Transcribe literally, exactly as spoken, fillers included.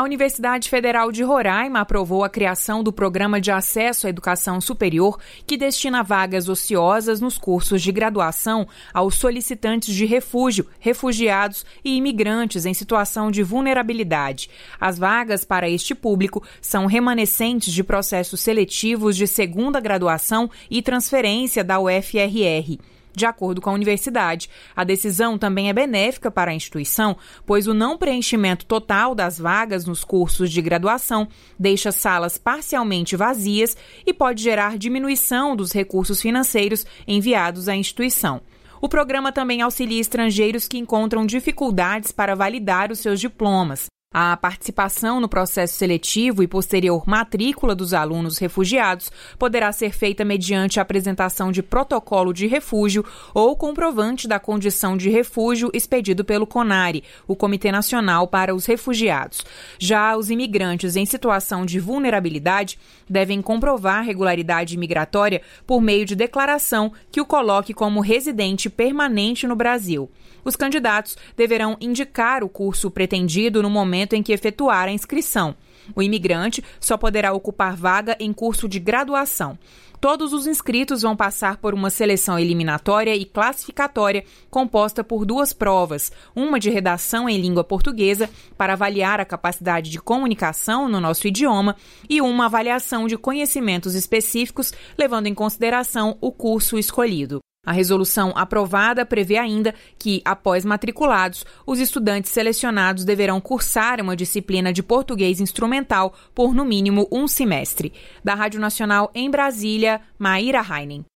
A Universidade Federal de Roraima aprovou a criação do Programa de Acesso à Educação Superior, que destina vagas ociosas nos cursos de graduação aos solicitantes de refúgio, refugiados e imigrantes em situação de vulnerabilidade. As vagas para este público são remanescentes de processos seletivos de segunda graduação e transferência da U F R R. De acordo com a universidade, a decisão também é benéfica para a instituição, pois o não preenchimento total das vagas nos cursos de graduação deixa salas parcialmente vazias e pode gerar diminuição dos recursos financeiros enviados à instituição. O programa também auxilia estrangeiros que encontram dificuldades para validar os seus diplomas. A participação no processo seletivo e posterior matrícula dos alunos refugiados poderá ser feita mediante a apresentação de protocolo de refúgio ou comprovante da condição de refúgio expedido pelo CONARE, o Comitê Nacional para os Refugiados. Já os imigrantes em situação de vulnerabilidade devem comprovar regularidade migratória por meio de declaração que o coloque como residente permanente no Brasil. Os candidatos deverão indicar o curso pretendido no momento em que efetuar a inscrição. O imigrante só poderá ocupar vaga em curso de graduação. Todos os inscritos vão passar por uma seleção eliminatória e classificatória composta por duas provas, uma de redação em língua portuguesa para avaliar a capacidade de comunicação no nosso idioma e uma avaliação de conhecimentos específicos, levando em consideração o curso escolhido. A resolução aprovada prevê ainda que, após matriculados, os estudantes selecionados deverão cursar uma disciplina de português instrumental por, no mínimo, um semestre. Da Rádio Nacional em Brasília, Maíra Heinen.